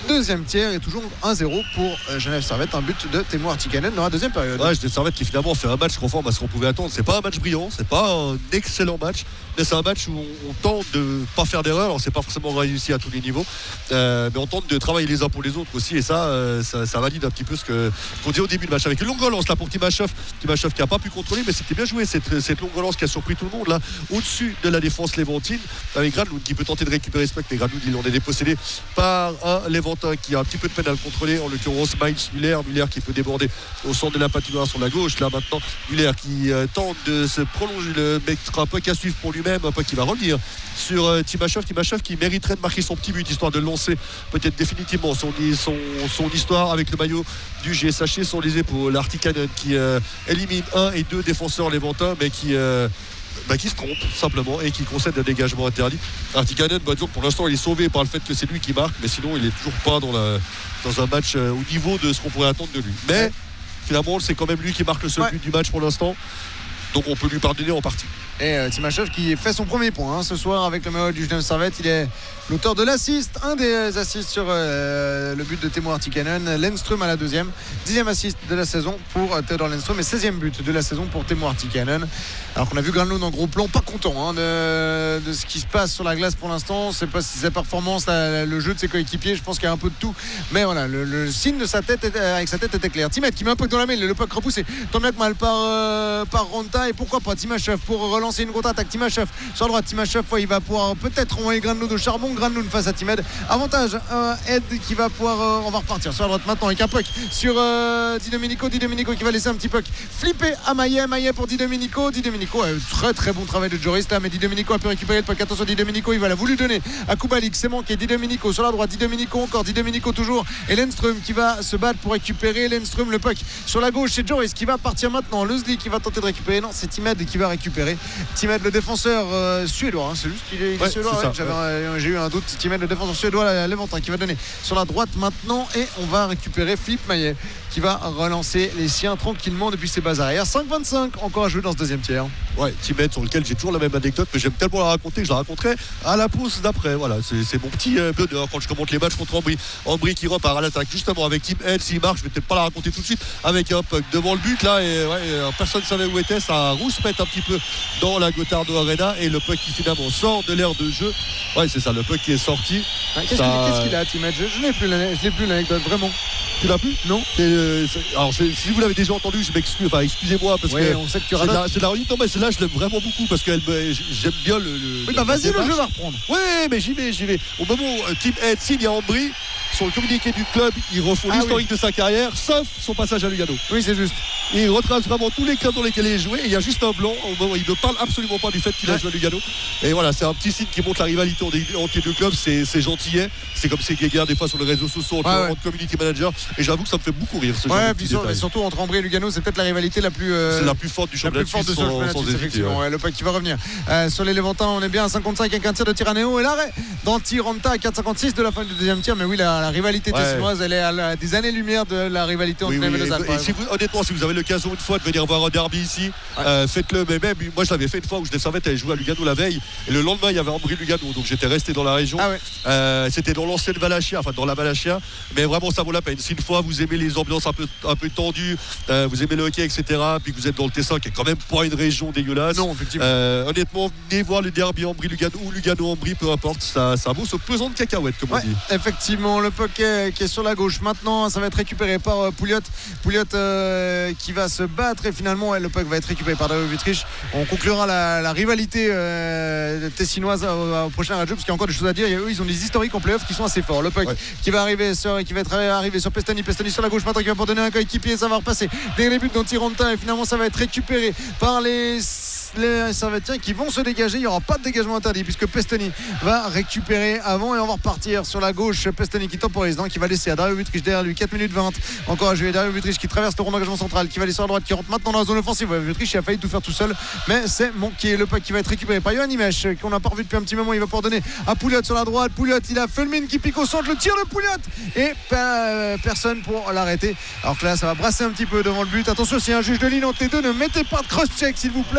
Deuxième tiers et toujours un zéro pour euh, Genève Servette, un but de Teemu Artikainen dans la deuxième période. Ouais, Genève Servette qui finalement fait un match conforme à ce qu'on pouvait attendre. C'est pas un match brillant, c'est pas un excellent match, mais c'est un match où on, on tente de pas faire d'erreur. Alors c'est pas forcément réussi à tous les niveaux, euh, mais on tente de travailler les uns pour les autres aussi, et ça, euh, ça, ça valide un petit peu ce que qu'on dit au début du match avec une longue relance là pour Timashov, Timashov qui a pas pu contrôler, mais c'était bien joué cette, cette longue relance qui a surpris tout le monde là au-dessus de la défense léventine, avec Granlund qui peut tenter de récupérer ce mec, mais Granlund il en est dépossédé par un Léventin qui a un petit peu de peine à le contrôler, en l'occurrence Miles Muller, Muller qui peut déborder au centre de la patinoire sur la gauche. Là maintenant Muller qui euh, tente de se prolonger, le mec sera un peu qu'à suivre pour lui-même, un peu qui va revenir sur euh, Timashov, Timashov qui mériterait de marquer son petit but histoire de lancer peut-être définitivement son, son, son histoire avec le maillot du G S H sur les épaules. Artikainen qui euh, élimine un et deux défenseurs léventins, mais qui euh, Bah, qui se trompe simplement et qui concède un dégagement interdit. Artikainen, bah, pour l'instant il est sauvé par le fait que c'est lui qui marque, mais sinon il est toujours pas dans, la, dans un match euh, au niveau de ce qu'on pourrait attendre de lui. Mais finalement c'est quand même lui qui marque le seul ouais. but du match pour l'instant, donc on peut lui pardonner en partie. Et euh, Timashov qui fait son premier point hein, ce soir avec le maillot du Genève Servette. Il est l'auteur de l'assist, un des assists sur euh, le but de Teemu Artikainen. Lennström à la deuxième, dixième assist de la saison pour euh, Theodor Lennström et seizième but de la saison pour Teemu Artikainen. Alors qu'on a vu Granlund en gros plan, pas content hein, de, de ce qui se passe sur la glace pour l'instant. C'est pas si sa performance, la, le jeu de ses coéquipiers, je pense qu'il y a un peu de tout. Mais voilà, le, le signe de sa tête était, avec sa tête était clair. Timet qui met un peu dans la main, le puck repoussé. Tant bien que mal par, euh, par Ronta, et pourquoi pas Timashov pour relancer une contre-attaque. Timashov sur la droite, Timashov ouais, il va pouvoir peut-être envoyer Granlund au charbon. Granlund face à Timed, avantage euh, Ed qui va pouvoir euh, on va repartir sur la droite maintenant avec un puck sur euh, Di Domenico, Di Domenico qui va laisser un petit puck flipper à Maillet, Maillet pour Di Domenico, Di Domenico euh, très très bon travail de Joris là, mais Di Domenico a pu récupérer le puck. Attention, Di Domenico il va la voulu donner à Kubalik, c'est manqué. Di Domenico sur la droite, Di Domenico encore, Di Domenico toujours, et Lennström qui va se battre pour récupérer. Lennström le puck sur la gauche, c'est Joris qui va partir maintenant. Leslie qui va tenter de récupérer, non c'est Timed qui va récupérer. Timed le défenseur euh, suédois hein, c'est juste qu'il est, il est ouais, suédois ouais, ouais. Euh, j'ai eu un doute. Timed le défenseur suédois, la Léventin qui va donner sur la droite maintenant, et on va récupérer Philippe Maillet qui va relancer les siens tranquillement depuis ses bases arrière. cinq vingt-cinq encore à jouer dans ce deuxième tiers. Ouais, Timet sur lequel j'ai toujours la même anecdote, mais j'aime tellement la raconter que je la raconterai à la pause d'après. Voilà, c'est, c'est mon petit euh, bonheur quand je commente les matchs contre Ambry. Ambry qui repart à l'attaque justement avec Timet, s'il marche, je vais peut-être pas la raconter tout de suite, avec un puck devant le but là, et ouais, personne ne savait où était, ça rouspète un petit peu dans la Gotardo Arena, et le puck qui finalement sort de l'aire de jeu. Ouais, c'est ça, le puck qui est sorti. Ouais, qu'est-ce, ça... qu'il, qu'est-ce qu'il a Timet? Je, je n'ai plus l'anecdote, je n'ai plus l'anecdote vraiment. Tu l'as plus? Non. Euh, alors je, si vous l'avez déjà entendu, je m'excuse, enfin excusez-moi parce ouais, que on sait que tu c'est la, c'est la redite. Non mais celle-là je l'aime vraiment beaucoup parce que j'aime bien le, le oui bah vas-y, le jeu va reprendre. Ouais mais j'y vais, j'y vais. Au moment où euh, Team Ed signe à Ambry, sur le communiqué du club, il refont ah, l'historique oui. de sa carrière, sauf son passage à Lugano. Oui c'est juste. Et il retrace vraiment tous les clubs dans lesquels il a joué, et il y a juste un blanc au moment où il ne parle absolument pas du fait qu'il ouais. a joué à Lugano. Et voilà, c'est un petit signe qui montre la rivalité entre les deux clubs. C'est, c'est gentillet, c'est comme c'est guéguerre des fois sur les réseaux sociaux entre, ouais, ouais. entre community manager, et j'avoue que ça me fait beaucoup rire ce ouais, genre de puis sur, surtout entre Ambry et Lugano, c'est peut-être la rivalité la plus euh, c'est la plus forte du championnat de Suisse, sans, sans effectivement. Ouais. Ouais, le puck qui va revenir euh, sur les Léventins. On est bien à cinquante-cinq avec un tir de Tiranneo et l'arrêt d'Antiranta à quatre cinquante-six de la fin du deuxième tir. Mais oui, la, la rivalité ouais. tessinoise, elle est à la, des années-lumière de la rivalité entre oui, oui, et Lausanne. Et, et si vous, honnêtement, si vous avez l'occasion une fois de venir voir un derby ici, ouais. euh, faites-le. Mais même moi, je l'avais fait une fois où je descendais, j'avais joué à Lugano la veille, et le lendemain, il y avait Ambry Lugano, donc j'étais resté dans la région. Ah ouais. euh, c'était dans l'ancienne Valachia, enfin dans la Valachia, mais vraiment ça vaut la peine. Si une fois vous aimez les ambiances un peu un peu tendues, euh, vous aimez le hockey, et cetera, puis que vous êtes dans le Tessin, qui est quand même pas une région dégueulasse. Non, effectivement. Euh, honnêtement, venez voir le derby Ambry Lugano ou Lugano Ambry, peu importe, ça, ça vaut ce pesant de cacahuètes, comme ouais, on dit. Effectivement, le puck est, qui est sur la gauche. Maintenant, ça va être récupéré par euh, Pouliot. Pouliot euh, qui va se battre, et finalement, ouais, le puck va être récupéré par Dario Vitrich. On conclura la, la rivalité euh, tessinoise au, au prochain radio, parce qu'il y a encore des choses à dire. Et eux, ils ont des historiques en playoff qui sont assez forts. Le puck ouais. qui va arriver sur, qui va être arrivé sur Pestani, Pestani sur la gauche maintenant, qui va pour donner un coéquipier, ça va repasser dès les buts d'Antiranta, et finalement ça va être récupéré par les les Servetiens qui vont se dégager. Il n'y aura pas de dégagement interdit puisque Pestani va récupérer avant, et on va repartir sur la gauche. Pestani qui temporise, donc qui va laisser à Dario Vitrich derrière lui. quatre minutes vingt encore à jouer. Dario Vitrich qui traverse le rond d'engagement central, qui va aller sur la droite, qui rentre maintenant dans la zone offensive. Ouais, Vitrich il a failli tout faire tout seul, mais c'est manqué. Le puck qui va être récupéré par Yoann Imech, qu'on n'a pas revu depuis un petit moment. Il va pouvoir donner à Pouliot sur la droite. Pouliot, il a Fulmin qui pique au centre, le tir de Pouliot, et euh, personne pour l'arrêter. Alors que là ça va brasser un petit peu devant le but. Attention, s'il y a un juge de ligne entre les deux, ne mettez pas de cross-check s'il vous plaît. Ouais, alors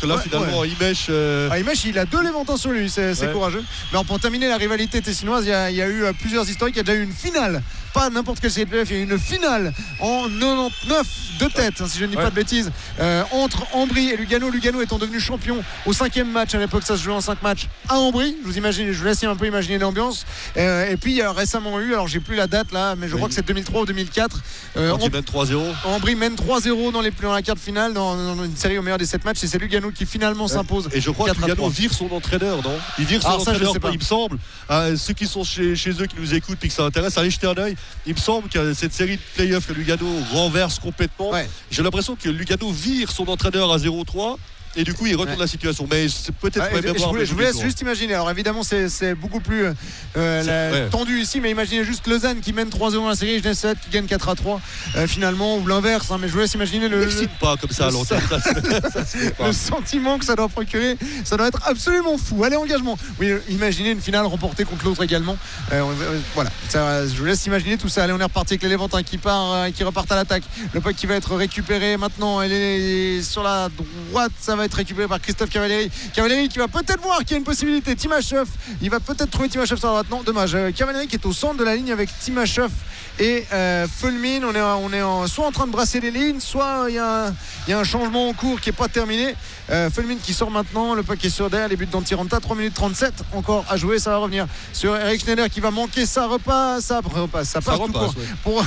que là Ouais, finalement ouais. Imèche euh... ah, Imèche, il a deux Léventins sur lui, c'est, c'est Ouais. courageux. Mais alors, pour terminer la rivalité tessinoise, il y, a, il y a eu euh, plusieurs historiques. Il y a déjà eu une finale, pas n'importe quelle C P F, il y a eu une finale en quatre-vingt-dix-neuf de tête, hein, si je ne dis Ouais. pas de bêtises, euh, entre Ambry et Lugano. Lugano étant devenu champion au cinquième match. À l'époque, ça se jouait en cinq matchs à Ambry. Je vous imagine, je vous laisse un peu imaginer l'ambiance. Euh, et puis il y a récemment eu, alors j'ai plus la date là, mais je Oui. crois que c'est deux mille trois ou deux mille quatre. Euh, quand il mène trois zéro. Ambry mène trois zéro dans, les, dans la quart de finale, dans, dans une série au meilleur des sept matchs. Et c'est Lugano qui finalement s'impose. Et je crois que quatre à Lugano trois. vire son entraîneur, non? Il vire son Alors ça, je entraîneur, sais pas. il me semble. Euh, ceux qui sont chez, chez eux, qui nous écoutent et que ça intéresse, allez jeter un œil. Il me semble que cette série de play-offs que Lugano renverse complètement. Ouais. J'ai l'impression que Lugano vire son entraîneur à zéro trois. Et du coup, il retourne Ouais. la situation. Mais c'est peut-être. Ouais, même je, voir vous, le je vous laisse tour. juste imaginer. Alors évidemment, c'est, c'est beaucoup plus euh, C'est- la- ouais. tendu ici, mais imaginez juste Lausanne qui mène trois zéro dans la série, Genève sept qui gagne quatre à trois euh, finalement, ou l'inverse. Hein, mais je vous laisse imaginer le, le, N'excite pas comme ça à le- l'antenne. Ça, se- ça se fait pas. le sentiment que ça doit procurer. Ça doit être absolument fou. Allez, engagement. Oui, euh, imaginez une finale remportée contre l'autre également. Euh, on- euh, voilà. Ça, je vous laisse imaginer tout ça. Allez, on est reparti avec les Léventins qui part, euh, qui repartent à l'attaque. Le puck qui va être récupéré maintenant. Elle est sur la droite. Ça va être récupéré par Christophe Cavalieri. Cavalieri qui va peut-être voir qu'il y a une possibilité. Timashov, il va peut-être trouver Timashov sur la droite. Non, dommage. Euh, Cavalieri qui est au centre de la ligne avec Timashov et euh, Fulmin. On est, on est en, soit en train de brasser les lignes, soit il y, a un- il y a un changement en cours qui n'est pas terminé. Euh, Fulmin qui sort maintenant. Le puck est sur derrière les buts d'Antiranta. trois minutes trente-sept encore à jouer. Ça va revenir sur Eric Schneider qui va manquer sa repasse. Ça repasse. Ça passe Ça tout repasse, court. ouais. Pour,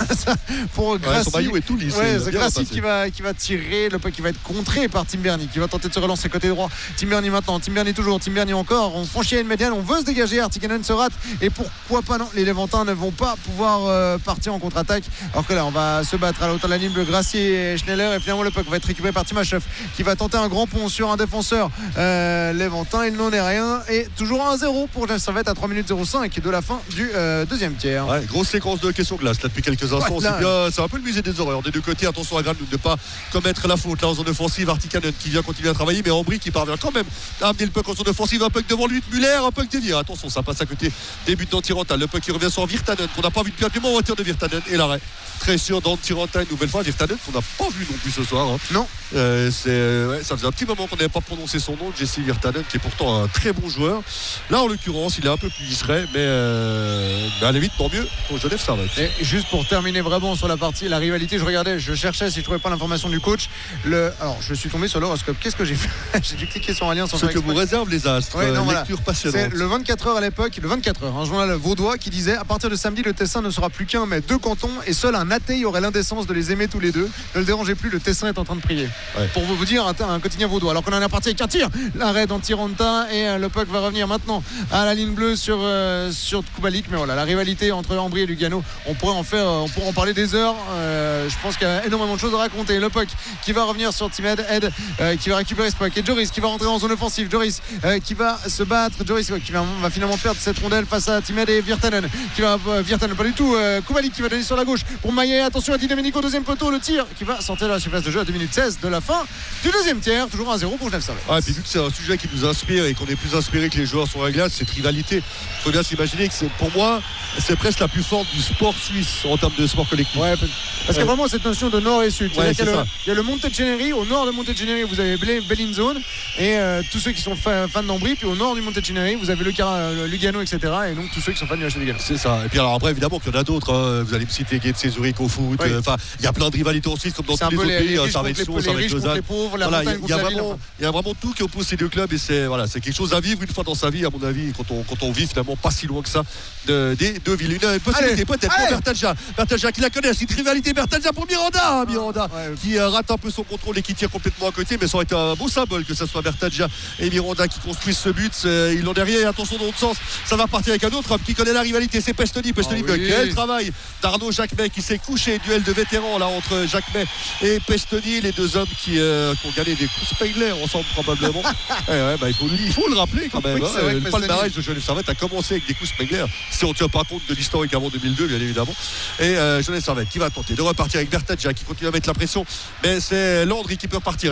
pour Ouais, Grassi. son maillot est tout lisse. Ouais, il a c'est bien Grassi repassé. qui va, qui va tirer. Le puck qui va être contré par Tim Berni qui va tenter de se relancer côté droit. Tim Berni maintenant. Tim Berni toujours. Tim Berni encore. On franchit à une médiane. On veut se dégager. Artikanen se rate. Et pourquoi pas non? Les Léventins ne vont pas pouvoir euh, partir en contre-attaque. Alors que là, on va se battre à l'autre de la ligne. Le Grassi et Schneller. Et finalement, le puck va être récupéré par Timashov qui va tenter un grand pont sur un défenseur euh, Léventin. Il n'en est rien. Et toujours un zéro pour Genève Servette à trois minutes zéro cinq de la fin du euh, deuxième tiers. Ouais, grosse séquence de questions glace là depuis quelques instants. Ouais, là, c'est bien, c'est un peu le musée des horreurs des deux côtés. Attention à Grande de ne pas commettre la faute là en zone offensive. Artikanen qui vient continuer à travailler, mais Ambry qui parvient quand même à amener le puck en zone offensive. Un puck devant lui, Muller, un puck dévié. Attention, ça passe à côté des buts d'Antiranta. Le puck qui revient sur Virtanen qu'on n'a pas vu depuis un petit moment. On retire de Virtanen et l'arrêt très sûr d'Antiranta une nouvelle fois. Virtanen qu'on n'a pas vu non plus ce soir. Hein. Non. Euh, c'est, ouais, ça faisait un petit moment qu'on n'avait pas prononcé son nom, Jesse Virtanen, qui est pourtant un très bon joueur. Là, en l'occurrence, il est un peu plus discret, mais, euh, mais à la limite, tant mieux pour Genève Servette. Et juste pour terminer vraiment sur la partie, la rivalité, je regardais, je cherchais si je trouvais pas l'information du coach. Le, alors, je suis tombé sur l'horoscope. Qu'est-ce que j'ai fait? J'ai dû cliquer sur un lien sans Ce faire que vous exprès. réservent les astres, Ouais, non, euh, voilà. lecture C'est passionnante. le vingt-quatre heures à l'époque, le vingt-quatre heures, un journal vaudois qui disait à partir de samedi, le Tessin ne sera plus qu'un mais deux cantons et seul un athée aurait l'indécence de les aimer tous les deux. Ne le dérangez plus, le Tessin est en train de prier. Ouais. Pour vous, vous dire, un, un quotidien vaudois. Alors qu'on en est parti avec un tir, l'arrêt d'Antiranta et euh, le puck va revenir maintenant à la ligne bleue sur, euh, sur Kubalik. Mais voilà, la rivalité entre Ambry et Lugano, on pourrait en faire, on pourrait en parler des heures. Euh, je pense qu'il y a énormément de choses à raconter. Le puck qui va revenir sur Timed, Ed euh, qui va récupérer ce puck et Joris qui va rentrer en zone offensive. Joris euh, qui va se battre. Joris euh, qui va, va finalement perdre cette rondelle face à Timed et Virtanen qui va euh, Virtanen pas du tout. Euh, Kubalik qui va donner sur la gauche pour Maillet. Attention à Di Domenico, deuxième poteau, le tir qui va sortir de la surface de jeu à deux minutes seize de la fin du deuxième tiers. Toujours un zéro pour Genève Servette. Ouais, puis vu que c'est un sujet qui nous inspire et qu'on est plus inspiré que les joueurs sur la glace, cette rivalité, il faut bien s'imaginer que c'est, pour moi, c'est presque la plus forte du sport suisse en termes de sport collectif. Ouais, parce qu'il y a Ouais. vraiment cette notion de nord et sud. Ouais, C'est-à-dire qu'il y a c'est le- ça. il y a le Monteceneri, au nord de Monteceneri, vous avez Ble- Bellinzone et euh, tous ceux qui sont fa- fans d'Ambry, puis au nord du Monteceneri, vous avez le, Car- euh, Lugano, et cetera. Et donc tous ceux qui sont fans du H C Lugano. C'est ça. Et puis alors après, évidemment qu'il y en a d'autres. Hein. Vous allez me citer Getse Zurich au foot. Oui. euh, Enfin, il y a plein de rivalités en Suisse comme dans C'est tous un les peu autres les, pays. les hein. riches Ça va contre être les, chaud, les ça va être riches contre Lausanne. les pauvres, la Voilà, il y, montagne a- il contre y a la ville. vraiment, enfin. il y a vraiment tout qui oppose ces deux clubs et c'est voilà, c'est quelque chose à vivre une fois dans sa vie à mon avis quand on quand on vit finalement pas si loin que ça de, des deux villes. Une, une possibilité Allez, peut-être allez. pour Bertalja, Bertalja qui la connaît, c'est une rivalité Bertalja pour Miranda, Miranda Ouais. qui euh, rate un peu son contrôle et qui tire complètement à côté, mais ça aurait été un beau symbole que ce soit Bertalja et Miranda qui construisent ce but. C'est- il en est rien. Attention dans l'autre sens, ça va partir avec un autre homme qui connaît la rivalité, c'est Pestoni. Pestoni, Ah oui. quel travail d'Arnaud Jacquemet qui s'est couché, duel de vétérans là entre Jacquemet et Pestoni, les deux hommes qui, euh, qui ont gagné des coups Spengler ensemble probablement. Ouais, ouais, bah, il, faut, il faut le rappeler quand même. Oui, hein. c'est vrai que Le Pestoni- palmarès de Genève Servette a commencé avec des coups Spengler, si on ne tient pas compte de l'historique avant deux mille deux, bien évidemment. Et euh, Genève Servette qui va tenter de repartir avec Bertadja qui continue à mettre la pression, mais c'est Landry qui peut repartir à une minute trente.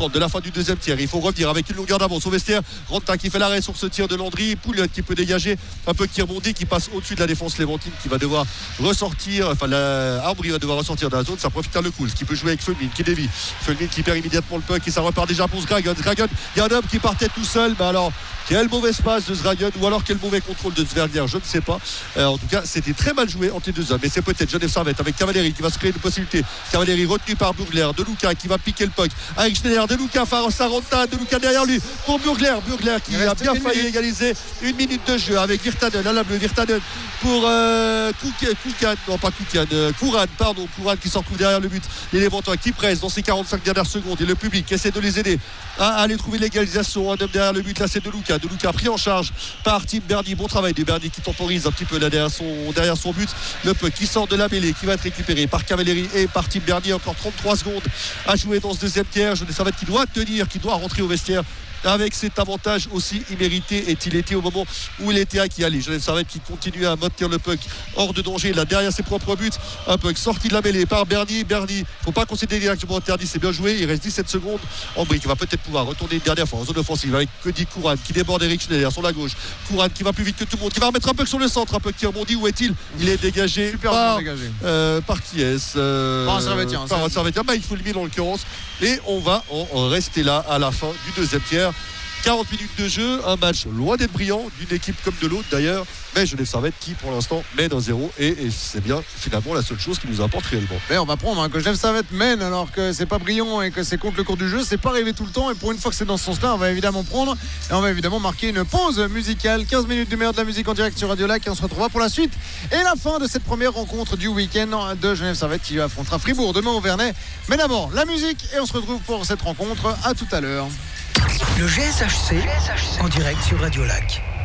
trente de la fin du deuxième tiers. Il faut revenir avec une longueur d'avance au vestiaire. Ranta qui fait l'arrêt sur ce tir de Landry. Pouliot qui peut dégager un peu, qui rebondit, qui passe au-dessus de la défense léventine, qui va devoir ressortir. Enfin, la... Arbry va devoir ressortir de la zone. Ça profite à Le Cool, qui peut jouer avec Fulmin, qui dévie. Fulmin qui perd immédiatement le puck et ça repart déjà pour Zgragon. Zgragon, il y a un homme qui partait tout seul. Mais alors, quel mauvais passe de Zgragon ou alors quel mauvais contrôle de Zverdier, je ne sais pas. Euh, en tout cas, c'était très mal joué entre les deux hommes. Mais c'est peut-être Genève Servette avec Cavalieri qui va se créer une possibilité. Cavalieri retenu par Burgler. De Luca qui va piquer le puck avec Schneider. De Luca, Saranta, De Luca derrière lui pour Burgler. Burgler qui a bien failli minute. égaliser. Une minute de jeu avec Virtanen à la bleue. Virtanen pour euh, Koukan, non pas Koukan, euh, Kouran, pardon, Kouran qui s'en trouve derrière le but. Les Léventois qui pressent dans ces quarante-cinq dernières secondes et le public essaie de les aider à aller trouver l'égalisation. Un homme derrière le but, là c'est De Luca. De Luca pris en charge par Tim Berny. Bon travail de Berny qui temporise un petit peu là derrière son, derrière son but. Le puck qui sort de la mêlée, qui va être récupéré par Cavalieri et par Tim Berny. Encore trente-trois secondes à jouer dans ce deuxième tiers. Genève Servette qui doit tenir, qui doit rentrer au vestiaire avec cet avantage aussi immérité est-il été au moment où il était acquis. Allez, Genève Servette qui continue à maintenir le puck hors de danger là derrière ses propres buts. Un puck sorti de la mêlée par Berny. Berny, faut pas considérer directement interdit, c'est bien joué. Il reste dix-sept secondes. Ambry qui va peut-être pouvoir retourner une dernière fois en zone offensive avec Cody Kouran qui déborde Eric Schneider sur la gauche. Kouran qui va plus vite que tout le monde, qui va remettre un puck sur le centre, un puck qui rebondit. Où est-il? Il est dégagé Super par, dégagé. Euh, par qui est-ce euh, Par un Servettien. Par un Servettien. Bah, il faut le mettre en l'occurrence. Et on va en rester là à la fin du deuxième tiers. quarante minutes de jeu, un match loin d'être brillant d'une équipe comme de l'autre d'ailleurs, mais Genève Servette qui pour l'instant mène un zéro et, et c'est bien finalement la seule chose qui nous importe réellement. Mais on va prendre hein, que Genève Servette mène alors que c'est pas brillant et que c'est contre le cours du jeu, c'est pas arrivé tout le temps et pour une fois que c'est dans ce sens-là, on va évidemment prendre et on va évidemment marquer une pause musicale, quinze minutes du meilleur de la musique en direct sur Radio Lac et on se retrouvera pour la suite et la fin de cette première rencontre du week-end de Genève Servette qui affrontera Fribourg demain au Vernet. Mais d'abord la musique et on se retrouve pour cette rencontre. À tout à l'heure. Le G S H C en direct sur Radio Lac.